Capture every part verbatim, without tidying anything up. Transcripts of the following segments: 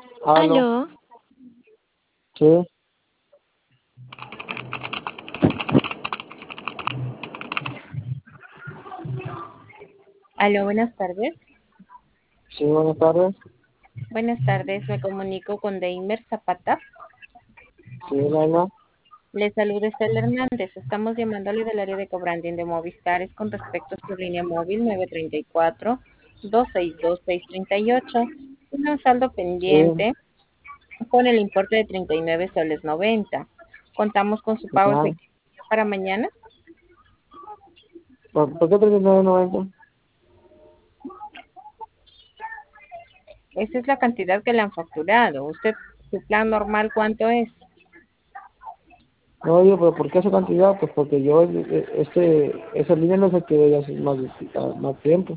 Aló, Aló, sí, aló, buenas tardes. sí, buenas tardes. Buenas tardes, me comunico con Deimer Zapata. Sí, Laila. Le saluda Estela Hernández. Estamos llamándole del área de cobranding de Movistar. Es con respecto a su línea móvil nueve tres cuatro, dos seis dos, seis tres ocho. Tiene un saldo Sí, pendiente con el importe de treinta y nueve soles noventa. Contamos con su pago ya. efectivo para mañana. ¿Por, por qué treinta y nueve noventa? Esa es la cantidad que le han facturado. ¿Usted, su plan normal, cuánto es? No, digo, pero ¿por qué esa cantidad? Pues porque yo, eh, este, esa línea no se quedó ya hace más, de- más tiempo.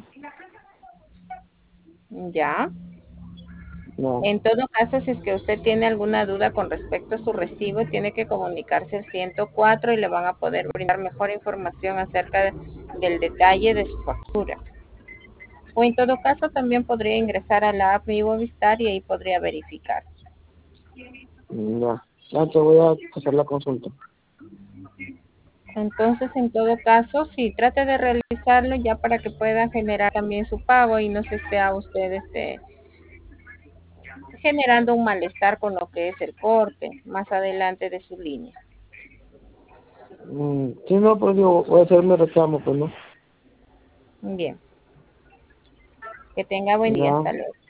Ya. No. En todo caso, si es que usted tiene alguna duda con respecto a su recibo, tiene que comunicarse al ciento cuatro y le van a poder brindar mejor información acerca de- del detalle de su factura. O en todo caso, también podría ingresar a la app Mi Movistar y ahí podría verificar. Ya. Ya te voy a hacer la consulta. Entonces, en todo caso, sí, trate de realizarlo ya para que pueda generar también su pago y no se esté a usted este, generando un malestar con lo que es el corte más adelante de su línea. Mm, sí, no, pues digo, voy a hacer mi reclamo, pues no. Bien, que tenga buen día. Ya. Hasta luego.